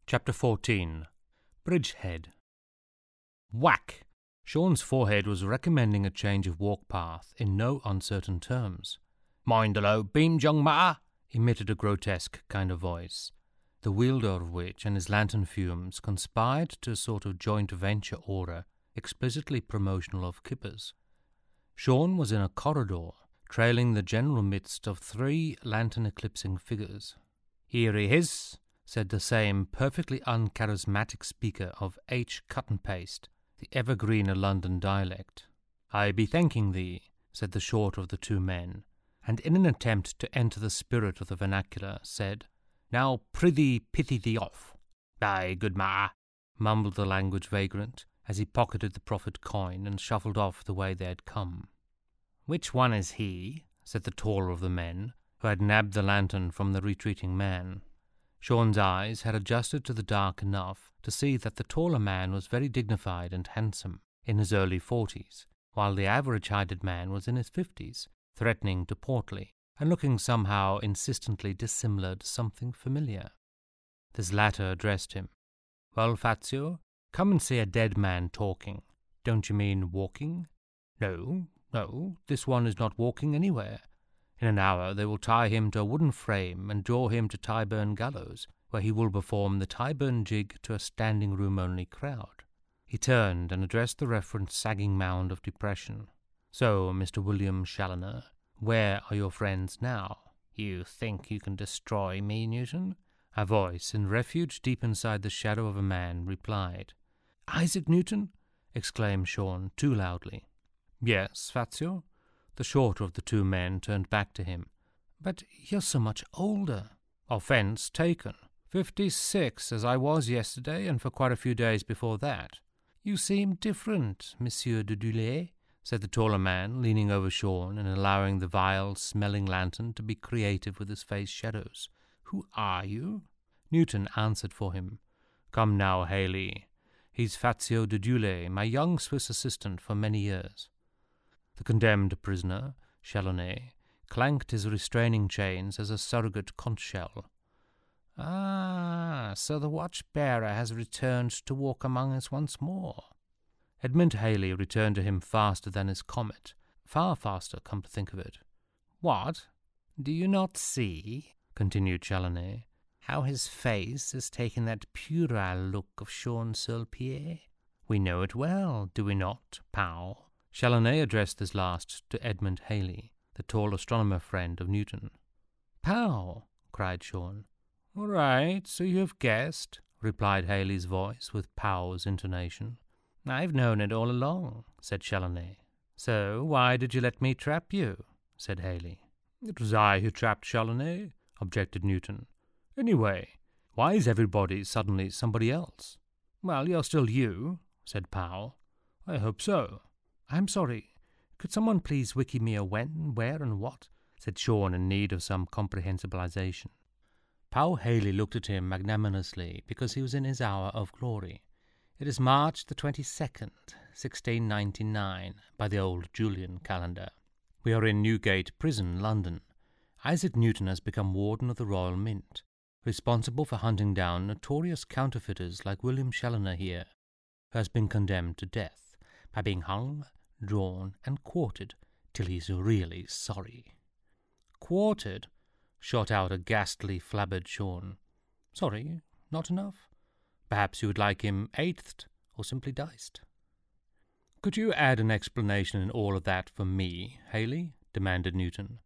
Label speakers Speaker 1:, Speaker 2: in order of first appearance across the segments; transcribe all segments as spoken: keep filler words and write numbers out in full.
Speaker 1: Chapter fourteen. Bridgehead. Whack! Sean's forehead was recommending a change of walk path in no uncertain terms. "Mind the low beam, young ma," emitted a grotesque kind of voice, the wielder of which and his lantern fumes conspired to a sort of joint venture aura explicitly promotional of kippers. Sean was in a corridor, trailing the general midst of three lantern-eclipsing figures. "Here he is," said the same perfectly uncharismatic speaker of H. cut-and-paste, the evergreen of London dialect. "I be thanking thee," said the shorter of the two men, and in an attempt to enter the spirit of the vernacular, said, "Now prithee pity thee off." "Aye, good ma," mumbled the language vagrant, as he pocketed the proffered coin and shuffled off the way they had come. "Which one is he?" said the taller of the men, who had nabbed the lantern from the retreating man. Sean's eyes had adjusted to the dark enough to see that the taller man was very dignified and handsome, in his early forties, while the average-heighted man was in his fifties, threatening to portly, and looking somehow insistently dissimilar to something familiar. This latter addressed him. "Well, Fazio, come and see a dead man talking. Don't you mean walking?" "No, no, this one is not walking anywhere. In an hour they will tie him to a wooden frame and draw him to Tyburn gallows, where he will perform the Tyburn jig to a standing-room-only crowd." He turned and addressed the referent sagging mound of depression. "So, Mister William Challoner, where are your friends now?" "You think you can destroy me, Newton?" A voice, in refuge deep inside the shadow of a man, replied. "Isaac Newton?" exclaimed Sean too loudly. "Yes, Fazio?" The shorter of the two men turned back to him. "But you're so much older." "Offence taken. Fifty-six, as I was yesterday, and for quite a few days before that." "You seem different, Monsieur de Dulé," said the taller man, leaning over Sean and allowing the vile, smelling lantern to be creative with his face shadows. "Who are you?" Newton answered for him. "Come now, Haley. He's Fazio de Dulé, my young Swiss assistant for many years." The condemned prisoner, Challoner, clanked his restraining chains as a surrogate conch shell. "Ah, so the watch-bearer has returned to walk among us once more." Edmund Haley returned to him faster than his comet, far faster, come to think of it. "What? Do you not see," continued Challoner, "how his face has taken that puerile look of Sean Sulpier? We know it well, do we not, Pow?" Challoner addressed this last to Edmund Haley, the tall astronomer friend of Newton. "Pow!" cried Sean. "All right, so you have guessed," replied Haley's voice with Pow's intonation. "I've known it all along," said Challoner. "So why did you let me trap you?" said Haley. "It was I who trapped Challoner," objected Newton. "Anyway, why is everybody suddenly somebody else?" "Well, you're still you," said Pow. "I hope so." "I'm sorry. Could someone please wiki me a when, where, and what?" said Sean in need of some comprehensibilization. Pow Haley looked at him magnanimously because he was in his hour of glory. "It is March the twenty-second, sixteen ninety-nine, by the old Julian calendar. We are in Newgate Prison, London. Isaac Newton has become Warden of the Royal Mint, responsible for hunting down notorious counterfeiters like William Challoner here, who has been condemned to death by being hung, drawn, and quartered till he's really sorry." "Quartered?" shot out a ghastly flabbered Sean. "Sorry, not enough? Perhaps you would like him eighth'd, or simply diced." "Could you add an explanation in all of that for me, Haley?" demanded Newton.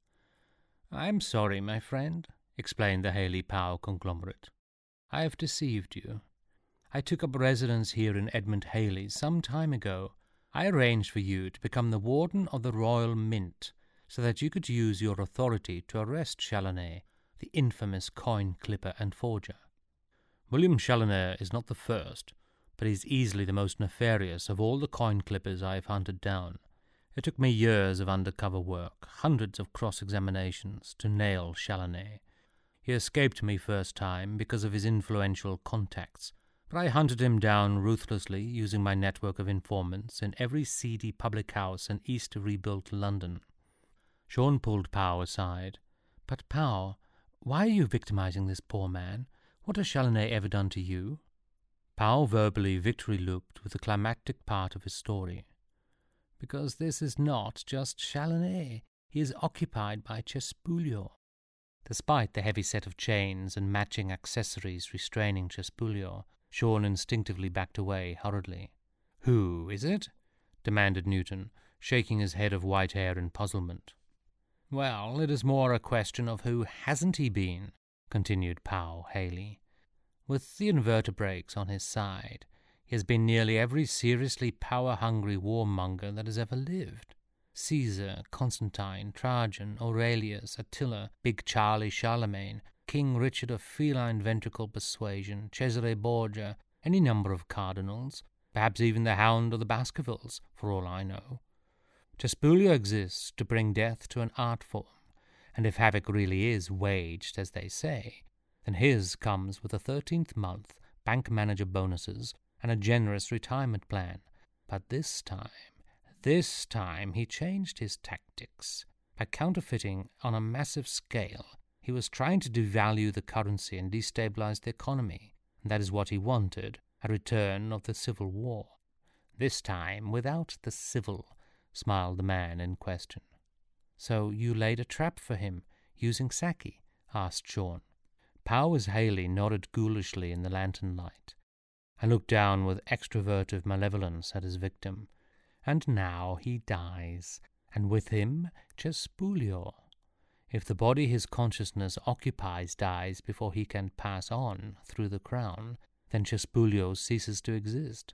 Speaker 1: "I'm sorry, my friend," explained the Haley-Pow conglomerate. "I have deceived you. I took up residence here in Edmund Haley some time ago. I arranged for you to become the Warden of the Royal Mint, so that you could use your authority to arrest Challoner, the infamous coin-clipper and forger. William Challoner is not the first, but he's easily the most nefarious of all the coin-clippers I have hunted down. It took me years of undercover work, hundreds of cross-examinations, to nail Challoner. He escaped me first time because of his influential contacts, but I hunted him down ruthlessly using my network of informants in every seedy public house in East rebuilt London." Sean pulled Pow aside. "But, Pow, why are you victimizing this poor man? What has Challoner ever done to you? Pow verbally victory-looped with the climactic part of his story. Because this is not just Challoner. He is occupied by Cespuglio. Despite the heavy set of chains and matching accessories restraining Cespuglio, Sean instinctively backed away hurriedly. "Who is it?" demanded Newton, shaking his head of white hair in puzzlement. "Well, it is more a question of who hasn't he been," continued Pow Haley. "With the invertebrates on his side, he has been nearly every seriously power-hungry warmonger that has ever lived. Caesar, Constantine, Trajan, Aurelius, Attila, Big Charlie Charlemagne, King Richard of feline ventricle persuasion, Cesare Borgia, any number of cardinals, perhaps even the Hound or the Baskervilles, for all I know. Cespuglio exists to bring death to an art form, and if havoc really is waged, as they say, then his comes with a thirteenth month, bank manager bonuses, and a generous retirement plan. But this time, this time he changed his tactics. By counterfeiting on a massive scale, he was trying to devalue the currency and destabilize the economy. And that is what he wanted, a return of the Civil War. This time without the civil, smiled the man in question. "So you laid a trap for him, using Saki?" asked Sean. Powers Haley nodded ghoulishly in the lantern light, and looked down with extrovertive malevolence at his victim. And now he dies, and with him Cespuglio. If the body his consciousness occupies dies before he can pass on through the crown, then Cespuglio ceases to exist.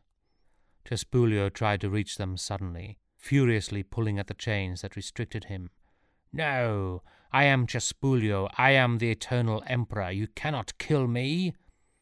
Speaker 1: Cespuglio tried to reach them suddenly, furiously pulling at the chains that restricted him. "No, I am Cespuglio. I am the eternal emperor. You cannot kill me."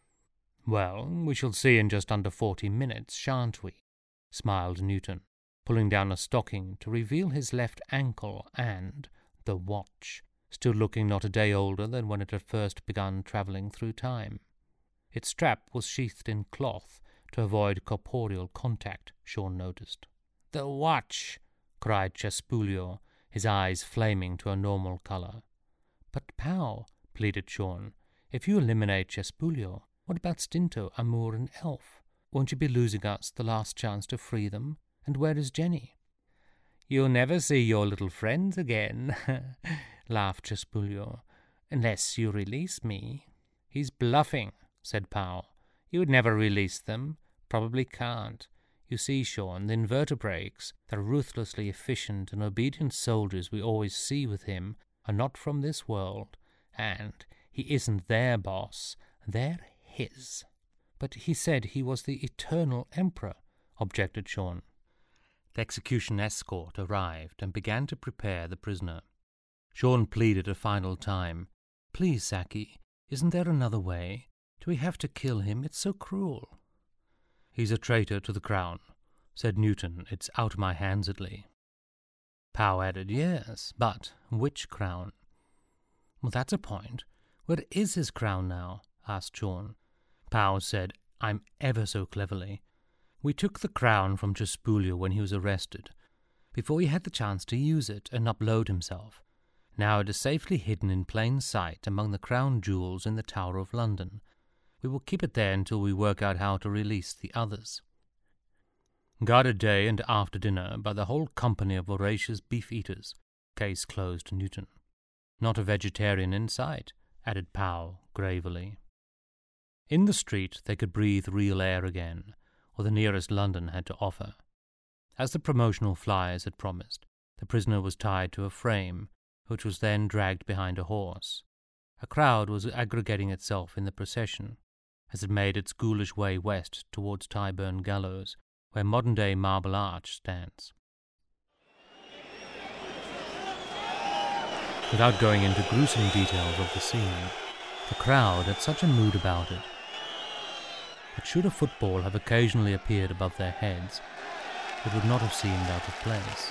Speaker 1: "Well, we shall see in just under forty minutes, shan't we?" smiled Newton, pulling down a stocking to reveal his left ankle and the watch, still looking not a day older than when it had first begun travelling through time. Its strap was sheathed in cloth to avoid corporeal contact, Sean noticed. "The watch!" cried Cespuglio, his eyes flaming to a normal colour. "But, Pow," pleaded Sean, "if you eliminate Cespuglio, what about Stinto, Amour, and Elf? Won't you be losing us the last chance to free them? And where is Jenny?" "You'll never see your little friends again," laughed Cespuglio, "unless you release me." "He's bluffing," said Pow. "You would never release them. Probably can't. You see, Sean, the invertebrates, the ruthlessly efficient and obedient soldiers we always see with him, are not from this world, and he isn't their boss. They're his." "But he said he was the eternal emperor," objected Sean. The execution escort arrived and began to prepare the prisoner. Sean pleaded a final time. "Please, Saki, isn't there another way? Do we have to kill him? It's so cruel." "He's a traitor to the crown," said Newton. "It's out of my handsedly." Pow added, "Yes, but which crown?" "Well, that's a point. Where is his crown now?" asked Sean. Pow said, "I'm ever so cleverly. We took the crown from Cespuglio when he was arrested, before he had the chance to use it and upload himself. Now it is safely hidden in plain sight among the crown jewels in the Tower of London. We will keep it there until we work out how to release the others." "Guarded day and after dinner by the whole company of voracious beef-eaters." Case closed, Newton. "Not a vegetarian in sight," added Pow gravely. In the street they could breathe real air again, or the nearest London had to offer. As the promotional flyers had promised, the prisoner was tied to a frame, which was then dragged behind a horse. A crowd was aggregating itself in the procession, as it made its ghoulish way west towards Tyburn Gallows, where modern-day Marble Arch stands. Without going into gruesome details of the scene, the crowd had such a mood about it that should a football have occasionally appeared above their heads, it would not have seemed out of place.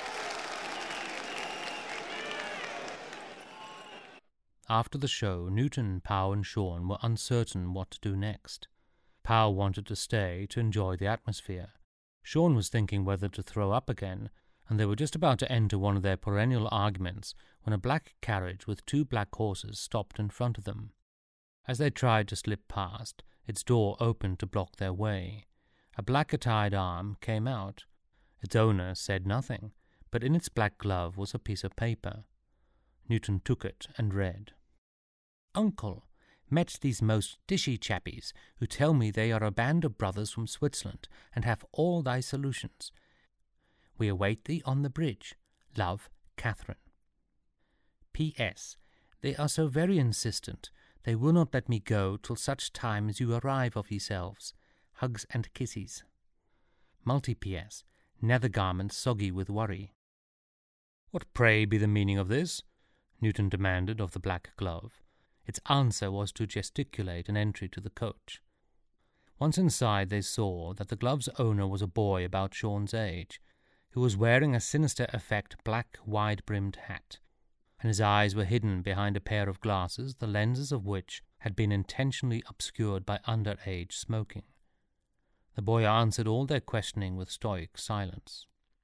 Speaker 1: After the show, Newton, Pow, and Sean were uncertain what to do next. Pow wanted to stay to enjoy the atmosphere. Sean was thinking whether to throw up again, and they were just about to enter one of their perennial arguments when a black carriage with two black horses stopped in front of them. As they tried to slip past, its door opened to block their way. A black-attired arm came out. Its owner said nothing, but in its black glove was a piece of paper. Newton took it and read. "Uncle, met these most dishy chappies, who tell me they are a band of brothers from Switzerland, and have all thy solutions. We await thee on the bridge. Love, Catherine. P S. They are so very insistent, they will not let me go till such time as you arrive of yourselves. Hugs and kisses. Multi-P S. Nether garments soggy with worry." "What pray be the meaning of this?" Newton demanded of the black glove. Its answer was to gesticulate an entry to the coach. Once inside, they saw that the glove's owner was a boy about Sean's age, who was wearing a sinister-effect black, wide-brimmed hat, and his eyes were hidden behind a pair of glasses, the lenses of which had been intentionally obscured by underage smoking. The boy answered all their questioning with stoic silence.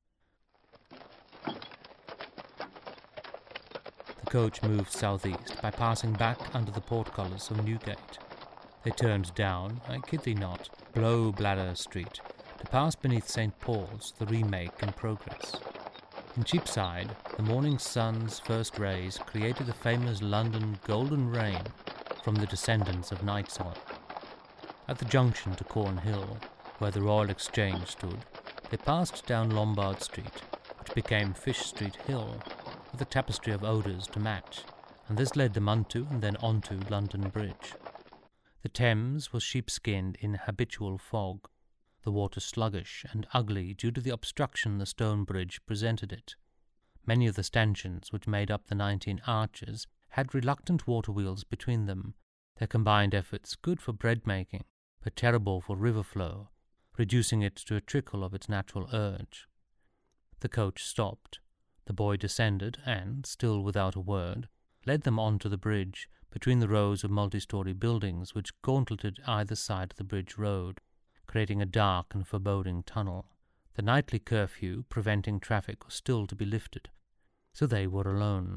Speaker 1: The coach moved southeast by passing back under the portcullis of Newgate. They turned down, I kid thee not, Blow Bladder Street, to pass beneath Saint Paul's, the remake in progress. In Cheapside, the morning sun's first rays created the famous London golden rain from the descendants of Nightsoil. At the junction to Cornhill, where the Royal Exchange stood, they passed down Lombard Street, which became Fish Street Hill, with a tapestry of odours to match, and this led them unto and then onto London Bridge. The Thames was sheepskinned in habitual fog, the water sluggish and ugly due to the obstruction the stone bridge presented it. Many of the stanchions which made up the nineteen arches had reluctant water wheels between them, their combined efforts good for bread-making, but terrible for river flow, reducing it to a trickle of its natural urge. The coach stopped. The boy descended and, still without a word, led them on to the bridge, between the rows of multi-story buildings which gauntleted either side of the bridge road, creating a dark and foreboding tunnel. The nightly curfew preventing traffic was still to be lifted, so they were alone.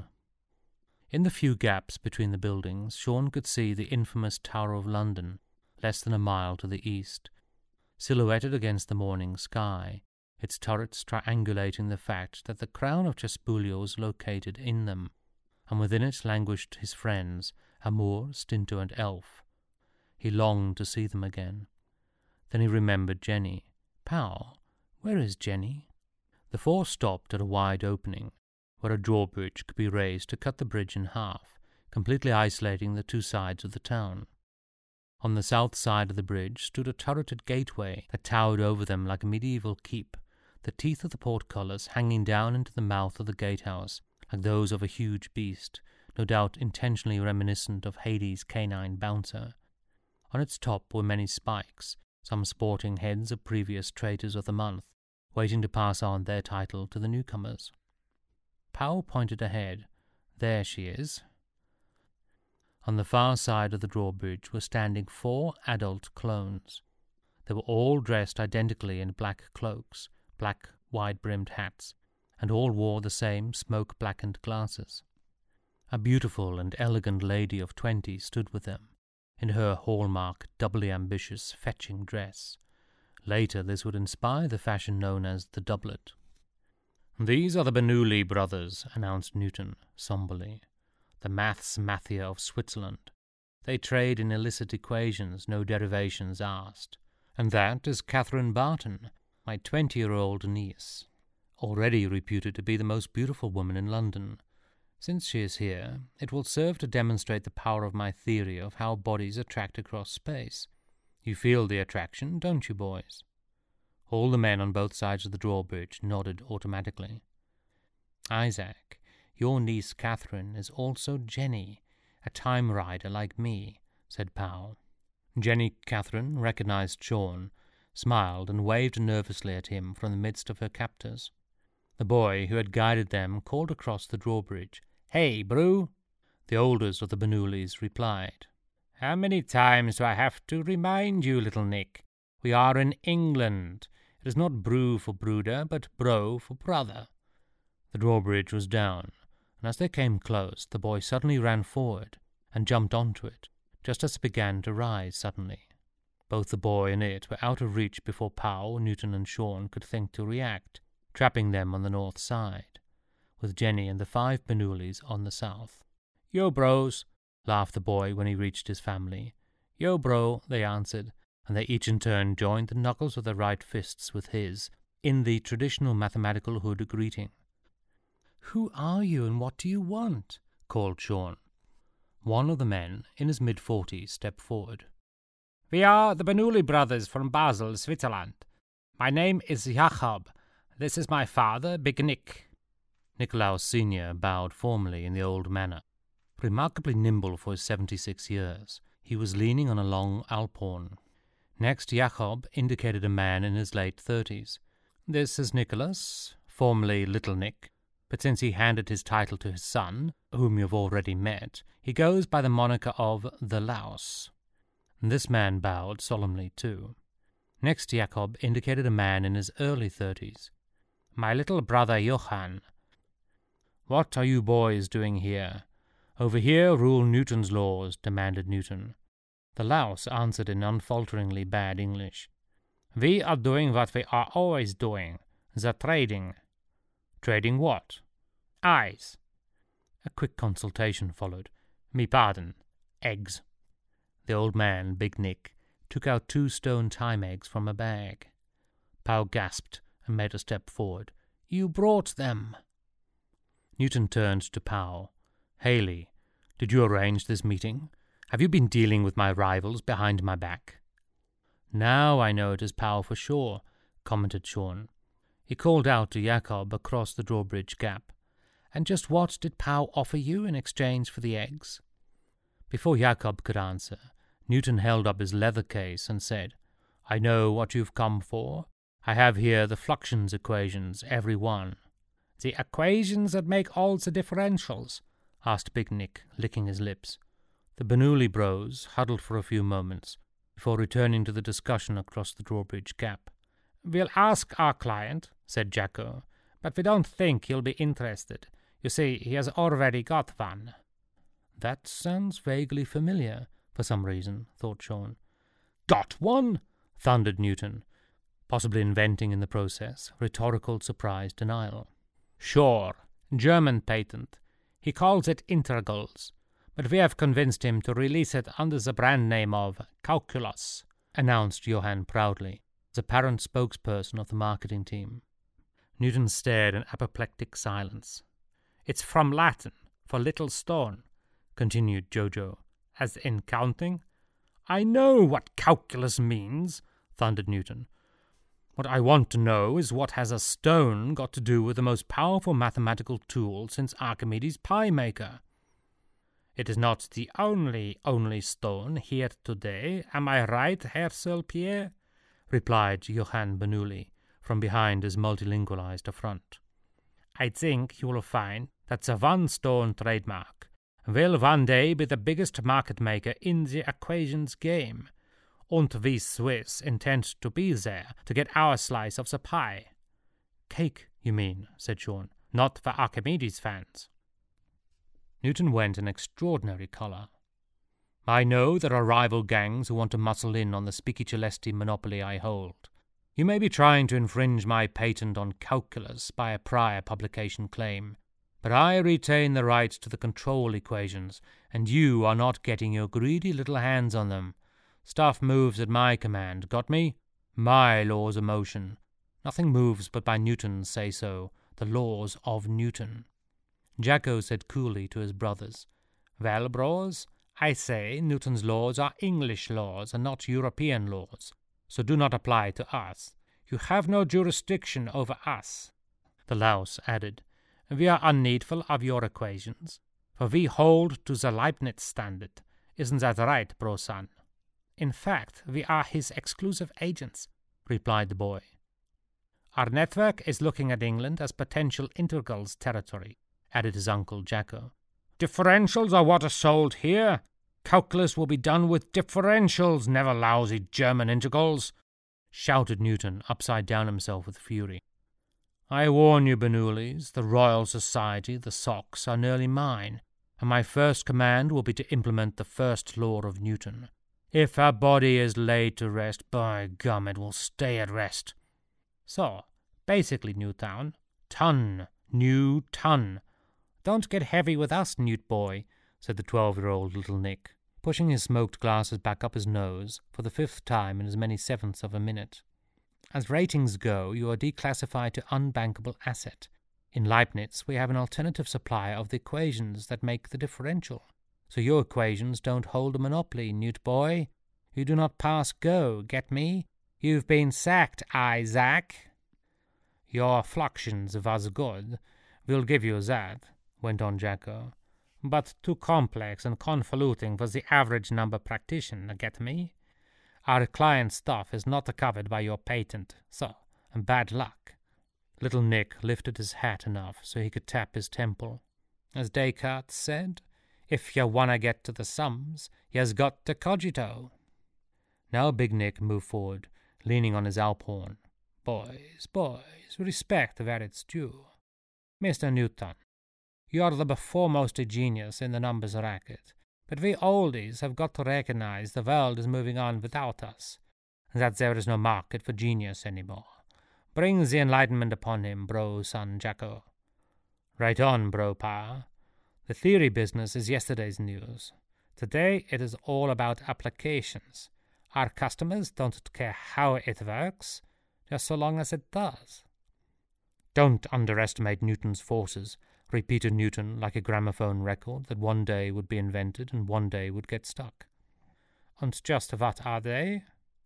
Speaker 1: In the few gaps between the buildings, Sean could see the infamous Tower of London, less than a mile to the east, silhouetted against the morning sky, its turrets triangulating the fact that the crown of Chespulio was located in them, and within it languished his friends, Amour, Stinto, and Elf. He longed to see them again. Then he remembered Jenny. "Pal, where is Jenny?" The four stopped at a wide opening, where a drawbridge could be raised to cut the bridge in half, completely isolating the two sides of the town. On the south side of the bridge stood a turreted gateway that towered over them like a medieval keep, the teeth of the portcullis hanging down into the mouth of the gatehouse, like those of a huge beast, no doubt intentionally reminiscent of Hades' canine bouncer. On its top were many spikes, some sporting heads of previous traitors of the month, waiting to pass on their title to the newcomers. Powell pointed ahead. "There she is." On the far side of the drawbridge were standing four adult clones. They were all dressed identically in black cloaks, black wide-brimmed hats, and all wore the same smoke-blackened glasses. A beautiful and elegant lady of twenty stood with them, in her hallmark, doubly ambitious, fetching dress. Later this would inspire the fashion known as the doublet. "These are the Bernoulli brothers," announced Newton, somberly. "The maths mathia of Switzerland. They trade in illicit equations, no derivations asked. And that is Catherine Barton, my twenty-year-old niece, already reputed to be the most beautiful woman in London. Since she is here, it will serve to demonstrate the power of my theory of how bodies attract across space. You feel the attraction, don't you, boys?" All the men on both sides of the drawbridge nodded automatically. "Isaac, your niece Catherine is also Jenny, a time rider like me," said Powell. Jenny Catherine recognized Sean, smiled, and waved nervously at him from the midst of her captors. The boy who had guided them called across the drawbridge, "Hey, Brew!" The oldest of the Bernoullis replied, "How many times do I have to remind you, little Nick? We are in England. It is not brew for brooder, but bro for brother." The drawbridge was down, and as they came close, the boy suddenly ran forward and jumped onto it, just as it began to rise suddenly. Both the boy and it were out of reach before Powell, Newton, and Sean could think to react, trapping them on the north side, with Jenny and the five Bernoullis on the south. "Yo, bros," laughed the boy when he reached his family. "Yo, bro," they answered, and they each in turn joined the knuckles of their right fists with his, in the traditional mathematical hood greeting. "Who are you and what do you want?" called Sean. One of the men, in his mid-forties, stepped forward. "We are the Bernoulli brothers from Basel, Switzerland. My name is Jacob. This is my father, Big Nick." Nicolaus Senior bowed formally in the old manner. Remarkably nimble for his seventy-six years, he was leaning on a long alphorn. Next, Jacob indicated a man in his late thirties. "This is Nicholas, formerly Little Nick, but since he handed his title to his son, whom you've already met, he goes by the moniker of the Louse." This man bowed solemnly too. Next, Jacob indicated a man in his early thirties. "My little brother Johann." "What are you boys doing here? Over here rule Newton's laws," demanded Newton. The Louse answered in unfalteringly bad English. "We are doing what we are always doing, the trading." "Trading what?" "Eyes." A quick consultation followed. "Me pardon. Eggs." The old man, Big Nick, took out two stone time eggs from a bag. Powell gasped and made a step forward. "You brought them." Newton turned to Powell. "Haley, did you arrange this meeting? Have you been dealing with my rivals behind my back?" "Now I know it is Powell for sure," commented Sean. He called out to Jacob across the drawbridge gap. "And just what did Powell offer you in exchange for the eggs?" Before Jacob could answer, Newton held up his leather case and said, "I know what you've come for. I have here the fluxions equations, every one." "The equations that make all the differentials?" asked Big Nick, licking his lips. The Bernoulli bros huddled for a few moments before returning to the discussion across the drawbridge gap. "We'll ask our client," said Jacko, "but we don't think he'll be interested. You see, he has already got one." That sounds vaguely familiar, for some reason, thought Sean. "Got one?" thundered Newton, possibly inventing in the process rhetorical surprise denial. "Sure, German patent. He calls it integrals, but we have convinced him to release it under the brand name of Calculus," announced Johann proudly, as apparent spokesperson of the marketing team. Newton stared in apoplectic silence. "It's from Latin, for little stone," continued Jojo. "As in counting?" "I know what calculus means," thundered Newton. "What I want to know is what has a stone got to do with the most powerful mathematical tool since Archimedes' pie maker?" "It is not the only, only stone here today, am I right, Herr Seul-Pierre?" replied Johann Bernoulli from behind his multilingualized affront. "I think you will find that the one-stone trademark will one day be the biggest market maker in the equations game, and we Swiss intend to be there to get our slice of the pie." "Cake, you mean," said Sean. "Not for Archimedes fans." Newton went in extraordinary colour. "I know there are rival gangs who want to muscle in on the Spiccicelesti monopoly I hold. You may be trying to infringe my patent on calculus by a prior publication claim, but I retain the right to the control equations, and you are not getting your greedy little hands on them. Stuff moves at my command, got me? My laws of motion. Nothing moves but by Newton's say-so, the laws of Newton." Jacko said coolly to his brothers, "Well, bros, I say Newton's laws are English laws and not European laws, so do not apply to us. You have no jurisdiction over us." The Louse added, "We are unneedful of your equations, for we hold to the Leibniz standard. Isn't that right, bro-son?" "In fact, we are his exclusive agents," replied the boy. "Our network is looking at England as potential integrals territory," added his uncle Jacko. "Differentials are what are sold here. Calculus will be done with differentials, never lousy German integrals," shouted Newton, upside down himself with fury. "I warn you, Bernoullis, the Royal Society, the socks, are nearly mine. and my first command will be to implement the first law of Newton. If a body is laid to rest, by gum, it will stay at rest. So, basically, Newtown, ton, new ton. Don't get heavy with us, Newt boy, said the twelve-year-old little Nick, pushing his smoked glasses back up his nose for the fifth time in as many sevenths of a minute. As ratings go, you are declassified to unbankable asset. In Leibniz, we have an alternative supply of the equations that make the differential. So your equations don't hold a monopoly, Newt boy. You do not pass go, get me? You've been sacked, Isaac. Your fluxions was good. We'll give you that, went on Jacko. But too complex and convoluting for the average number practitioner, get me? Our client stuff is not covered by your patent, so, bad luck. Little Nick lifted his hat enough so he could tap his temple. As Descartes said, if you wanna get to the sums, you's got to cogito. Now Big Nick moved forward, leaning on his alphorn. Boys, boys, respect where it's due. Mister Newton, you're the foremost genius in the numbers racket, but we oldies have got to recognize the world is moving on without us, and that there is no market for genius anymore. Bring the enlightenment upon him, bro, son Jacko. Right on, bro, pa. The theory business is yesterday's news. Today it is all about applications. Our customers don't care how it works, just so long as it does. Don't underestimate Newton's forces, repeated Newton like a gramophone record that one day would be invented and one day would get stuck. And just what are they?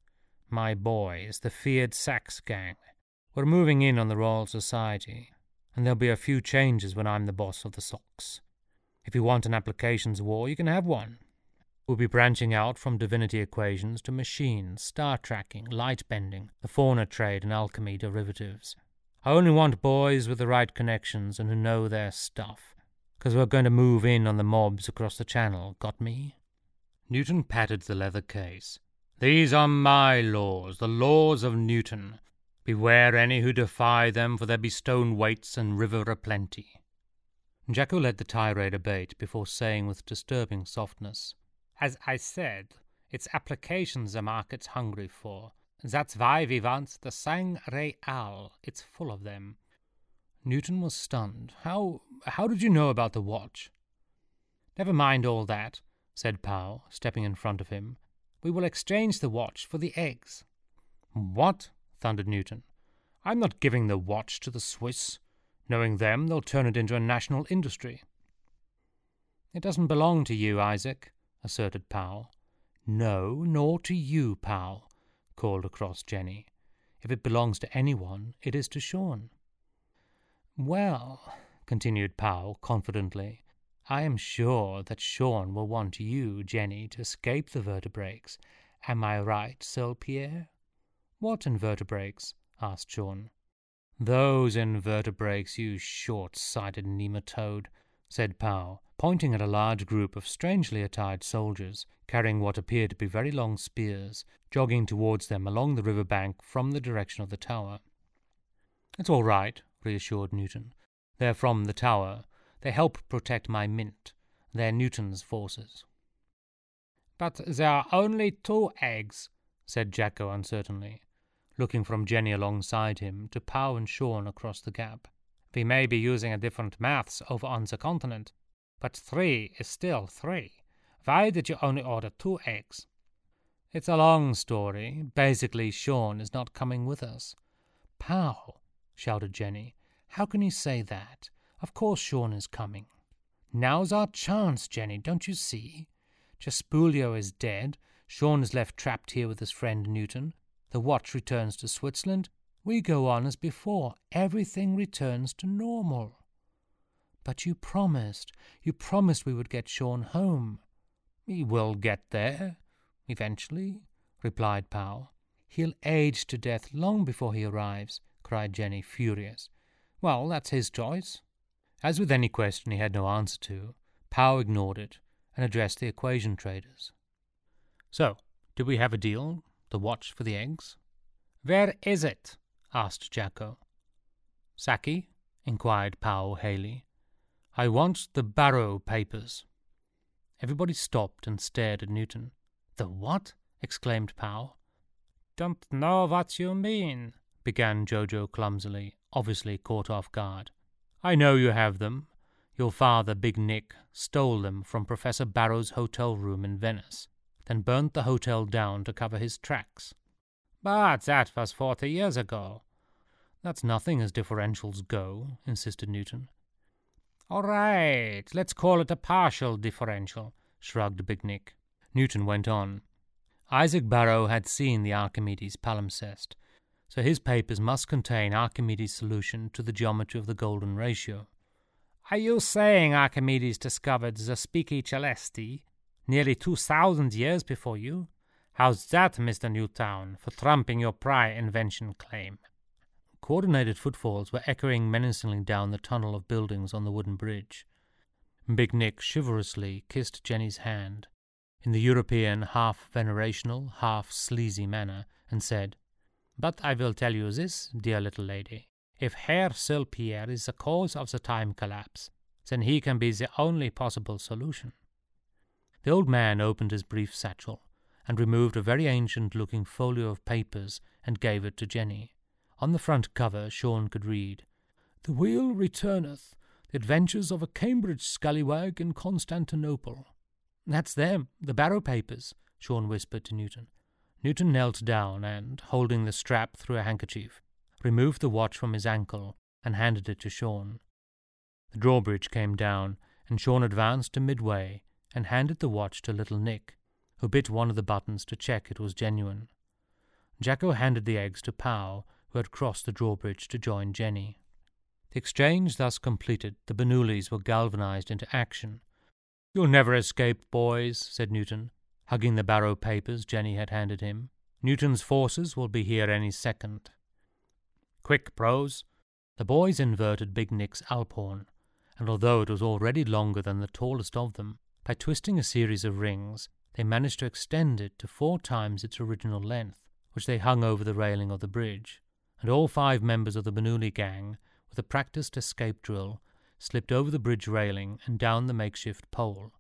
Speaker 1: My boys, the feared Sax gang. We're moving in on the Royal Society, and there'll be a few changes when I'm the boss of the Sox. If you want an applications war, you can have one. We'll be branching out from divinity equations to machines, star tracking, light bending, the fauna trade and alchemy derivatives. I only want boys with the right connections and who know their stuff, because we're going to move in on the mobs across the channel, got me? Newton patted the leather case. These are my laws, the laws of Newton. Beware any who defy them, for there be stone weights and river aplenty. Jacko let the tirade abate before saying with disturbing softness, As I said, it's applications the market's hungry for. That's why we want the sang real. It's full of them. Newton was stunned. How how did you know about the watch? Never mind all that, said Powell, stepping in front of him. We will exchange the watch for the eggs. What? Thundered Newton. I'm not giving the watch to the Swiss. Knowing them, they'll turn it into a national industry. It doesn't belong to you, Isaac, asserted Powell. No, nor to you, Powell, called across Jenny. If it belongs to anyone, it is to Sean. Well, continued Powell confidently, I am sure that Sean will want you, Jenny, to escape the vertebrates. Am I right, Sir Pierre? What invertebrates? Asked Sean. Those invertebrates, you short-sighted nematode, said Powell, pointing at a large group of strangely attired soldiers, carrying what appeared to be very long spears, jogging towards them along the river bank from the direction of the tower. It's all right, reassured Newton. They're from the tower. They help protect my mint. They're Newton's forces. But there are only two eggs, said Jacko uncertainly, looking from Jenny alongside him to Pow and Sean across the gap. We may be using a different maths over on the continent, but three is still three. Why did you only order two eggs? It's a long story. Basically, Sean is not coming with us. Pow, shouted Jenny. How can you say that? Of course Sean is coming. Now's our chance, Jenny, don't you see? Jaspulio is dead. Sean is left trapped here with his friend Newton. The watch returns to Switzerland. We go on as before. Everything returns to normal. But you promised. You promised we would get Sean home. He will get there, eventually, replied Powell. He'll age to death long before he arrives, cried Jenny, furious. Well, that's his choice. As with any question he had no answer to, Powell ignored it and addressed the equation traders. So, do we have a deal? The watch for the eggs? Where is it? Asked Jacko. Saki? Inquired Powell Haley. I want the Barrow Papers. Everybody stopped and stared at Newton. The what? Exclaimed Pow. Don't know what you mean, began Jojo clumsily, obviously caught off guard. I know you have them. Your father, Big Nick, stole them from Professor Barrow's hotel room in Venice, then burnt the hotel down to cover his tracks. But that was forty years ago. That's nothing as differentials go, insisted Newton. All right, let's call it a partial differential, shrugged Big Nick. Newton went on. Isaac Barrow had seen the Archimedes palimpsest, so his papers must contain Archimedes' solution to the geometry of the golden ratio. Are you saying Archimedes discovered the Spici Celesti nearly two thousand years before you? How's that, Mister Newtown, for trumping your prior invention claim? Coordinated footfalls were echoing menacingly down the tunnel of buildings on the wooden bridge. Big Nick chivalrously kissed Jenny's hand, in the European half-venerational, half-sleazy manner, and said, But I will tell you this, dear little lady. If Herr Silpierre is the cause of the time collapse, then he can be the only possible solution. The old man opened his brief satchel, and removed a very ancient-looking folio of papers and gave it to Jenny. On the front cover Sean could read, The Wheel Returneth, The Adventures of a Cambridge Scallywag in Constantinople. That's them, the Barrow Papers, Sean whispered to Newton. Newton knelt down and, holding the strap through a handkerchief, removed the watch from his ankle and handed it to Sean. The drawbridge came down, and Sean advanced to midway and handed the watch to little Nick, who bit one of the buttons to check it was genuine. Jacko handed the eggs to Pow, who had crossed the drawbridge to join Jenny. The exchange thus completed, the Bernoullis were galvanized into action. You'll never escape, boys, said Newton, hugging the Barrow Papers Jenny had handed him. Newton's forces will be here any second. Quick, pros. The boys inverted Big Nick's Alphorn, and although it was already longer than the tallest of them, by twisting a series of rings, they managed to extend it to four times its original length, which they hung over the railing of the bridge, and all five members of the Bernoulli gang, with a practiced escape drill, slipped over the bridge railing and down the makeshift pole.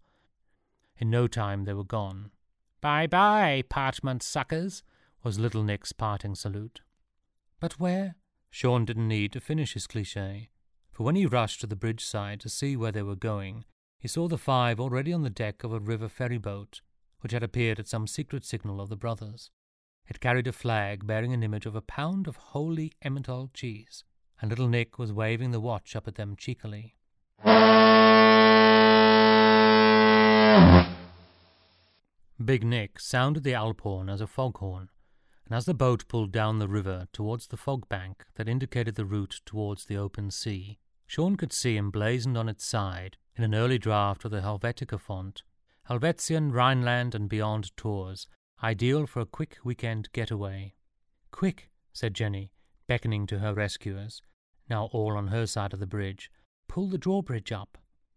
Speaker 1: In no time they were gone. Bye-bye, parchment suckers, was little Nick's parting salute. But where? Sean didn't need to finish his cliché, for when he rushed to the bridge side to see where they were going, he saw the five already on the deck of a river ferryboat, which had appeared at some secret signal of the brothers. It carried a flag bearing an image of a pound of holy Emmental cheese, and little Nick was waving the watch up at them cheekily. Big Nick sounded the Alphorn as a foghorn, and as the boat pulled down the river towards the fog bank that indicated the route towards the open sea, Sean could see emblazoned on its side, in an early draft of the Helvetica font, Helvetian Rhineland and Beyond Tours, ideal for a quick weekend getaway. Quick, said Jenny, beckoning to her rescuers, now all on her side of the bridge. Pull the drawbridge up.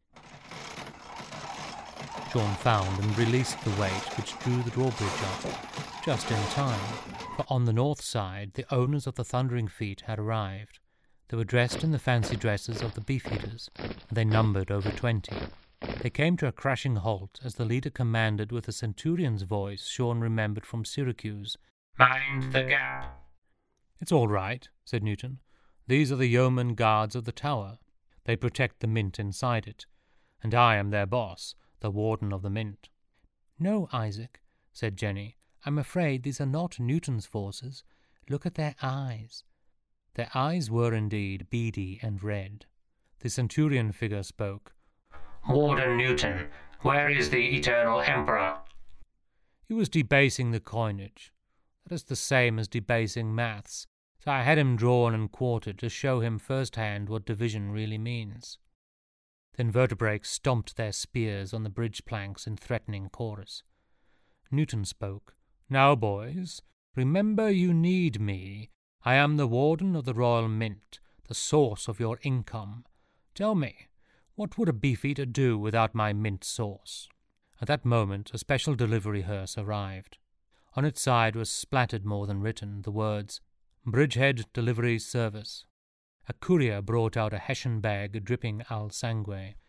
Speaker 1: Sean found and released the weight which drew the drawbridge up, just in time, for on the north side the owners of the Thundering Feet had arrived. They were dressed in the fancy dresses of the Beefeaters, and they numbered over twenty. They came to a crashing halt as the leader commanded with a centurion's voice Sean remembered from Syracuse, Mind the gap. It's all right, said Newton. These are the yeoman guards of the tower. They protect the mint inside it, and I am their boss, the warden of the mint. No, Isaac, said Jenny, I'm afraid these are not Newton's forces. Look at their eyes. Their eyes were indeed beady and red. The centurion figure spoke. Warden Newton, where is the eternal emperor? He was debasing the coinage. That is the same as debasing maths, so I had him drawn and quartered to show him firsthand what division really means. The invertebrates stomped their spears on the bridge planks in threatening chorus. Newton spoke. Now, boys, remember you need me. I am the warden of the Royal Mint, the source of your income. Tell me, what would a beefeater do without my mint sauce? At that moment a special delivery hearse arrived. On its side was splattered more than written the words, Bridgehead Delivery Service. A courier brought out a Hessian bag dripping al sangue,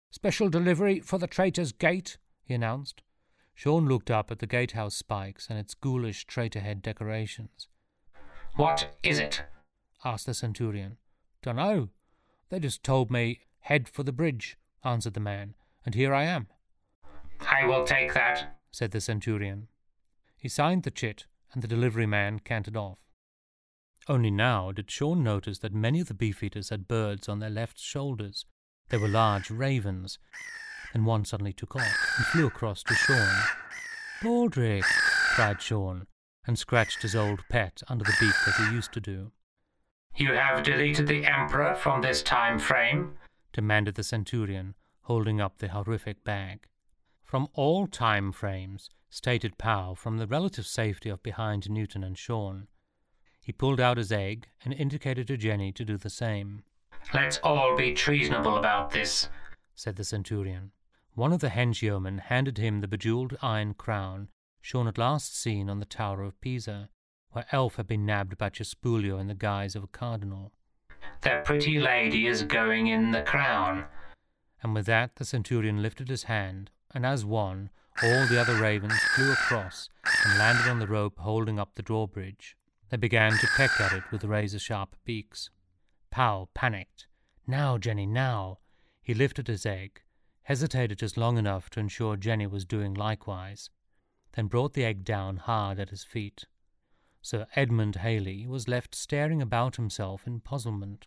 Speaker 1: "Special delivery for the Traitor's Gate," he announced. Sean looked up at the gatehouse spikes and its ghoulish traitor-head decorations.
Speaker 2: "What is it?"
Speaker 1: asked the centurion. "Dunno. They just told me, 'Head for the bridge,'" answered the man, "and here I am."
Speaker 2: "I will take that," said the centurion.
Speaker 1: He signed the chit, and the delivery man cantered off. Only now did Sean notice that many of the beefeaters had birds on their left shoulders. They were large ravens, and one suddenly took off and flew across to Sean. "Baldric!" cried Sean, and scratched his old pet under the beak as he used to do.
Speaker 2: "You have deleted the Emperor from this time frame?"
Speaker 1: demanded the centurion, holding up the horrific bag. "From all time frames," stated Pow, from the relative safety of behind Newton and Sean. He pulled out his egg and indicated to Jenny to do the same.
Speaker 2: "Let's all be treasonable about this,"
Speaker 1: said the centurion. One of the hench yeomen handed him the bejewelled iron crown Sean had last seen on the Tower of Pisa, where Elf had been nabbed by Cespulio in the guise of a cardinal.
Speaker 2: "The pretty lady is going in the crown."
Speaker 1: And with that the centurion lifted his hand, and as one, all the other ravens flew across and landed on the rope holding up the drawbridge. They began to peck at it with razor-sharp beaks. Pow panicked. "Now, Jenny, now!" He lifted his egg, hesitated just long enough to ensure Jenny was doing likewise, then brought the egg down hard at his feet. Sir Edmund Halley was left staring about himself in puzzlement.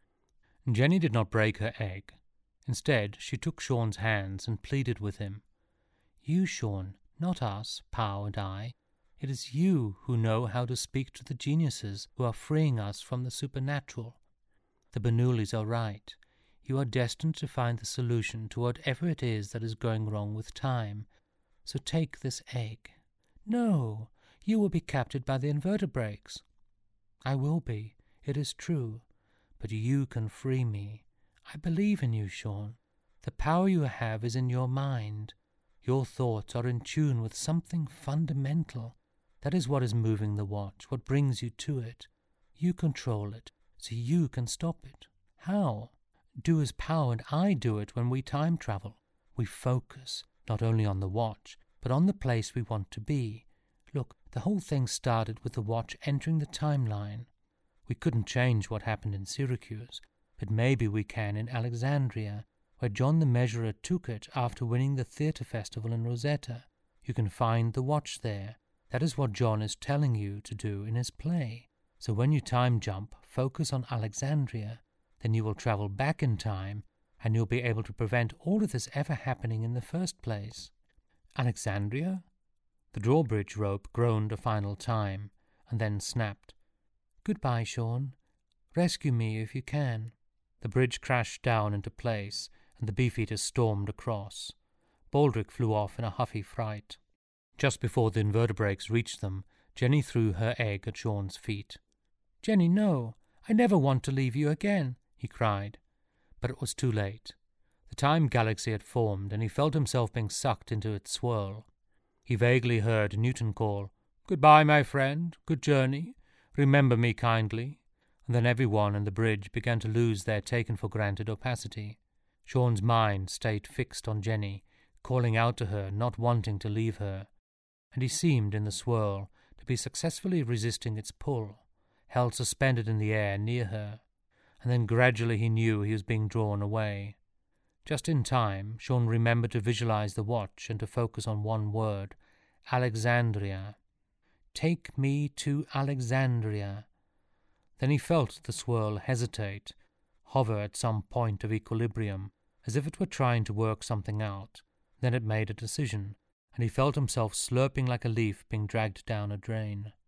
Speaker 1: Jenny did not break her egg. Instead, she took Sean's hands and pleaded with him. "You, Sean, not us, Pow and I. It is you who know how to speak to the geniuses who are freeing us from the supernatural. The Bernoullis are right. You are destined to find the solution to whatever it is that is going wrong with time. So take this egg." "No, you will be captured by the invertebrates." "I will be, it is true. But you can free me. I believe in you, Sean. The power you have is in your mind. Your thoughts are in tune with something fundamental. That is what is moving the watch, what brings you to it. You control it, so you can stop it. How? Do as Pow and I do it when we time travel. We focus, not only on the watch, but on the place we want to be. Look, the whole thing started with the watch entering the timeline. We couldn't change what happened in Syracuse, but maybe we can in Alexandria, where John the Measurer took it after winning the theatre festival in Rosetta. You can find the watch there. That is what John is telling you to do in his play. So when you time jump, focus on Alexandria, then you will travel back in time, and you'll be able to prevent all of this ever happening in the first place." "Alexandria?" The drawbridge rope groaned a final time, and then snapped. "Goodbye, Sean. Rescue me if you can." The bridge crashed down into place, and the beefeaters stormed across. Baldric flew off in a huffy fright. Just before the invertebrates reached them, Jenny threw her egg at Sean's feet. "Jenny, no! I never want to leave you again!" he cried. But it was too late. The time galaxy had formed, and he felt himself being sucked into its swirl. He vaguely heard Newton call, "Goodbye, my friend. Good journey. Remember me kindly." And then everyone on the bridge began to lose their taken-for-granted opacity. Sean's mind stayed fixed on Jenny, calling out to her, not wanting to leave her. And he seemed, in the swirl, to be successfully resisting its pull, held suspended in the air near her. And then gradually he knew he was being drawn away. Just in time, Sean remembered to visualize the watch and to focus on one word, Alexandria. "Take me to Alexandria." Then he felt the swirl hesitate, hover at some point of equilibrium, as if it were trying to work something out. Then it made a decision, and he felt himself slurping like a leaf being dragged down a drain.